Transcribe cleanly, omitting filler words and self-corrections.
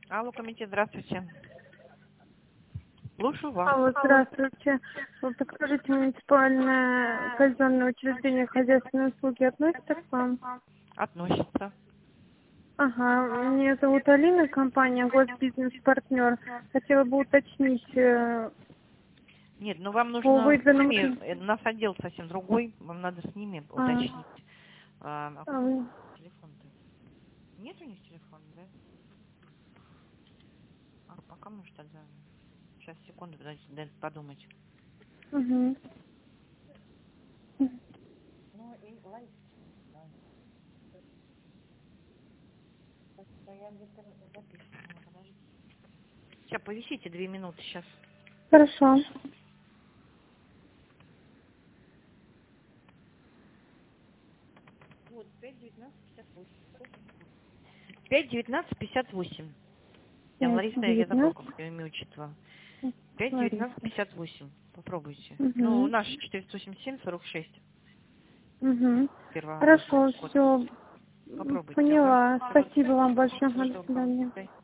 Алло, комитет, здравствуйте. Слушаю вас. Алло, здравствуйте. Вот подскажите, муниципальное казенное учреждение хозяйственной услуги относится к вам? Относится. Ага, меня зовут Алина, компания Госбизнес-партнер. Хотела бы уточнить Нет, ну вам по нужно с выданному... ними, у нас отдел совсем другой, вам надо с ними уточнить. вы- Телефон-то? Нет у них телефона, да? Пока может тогда. Сейчас, секунду, дайте подумать. Угу. Ну, и Лариса, я где-то записывала, подождите. Сейчас, повисите 2 минуты, сейчас. Хорошо. Вот, 5-19-58. Я Лариса, я забыла, 5-19. как ее имя отчество. Лариса. 5-19-58. Попробуйте. Ну, Угу. наш 487-46. Угу. Первый Хорошо, код. все. Попробуйте, ага. Поняла. Спасибо вам большое. Всего До доброго. свидания. До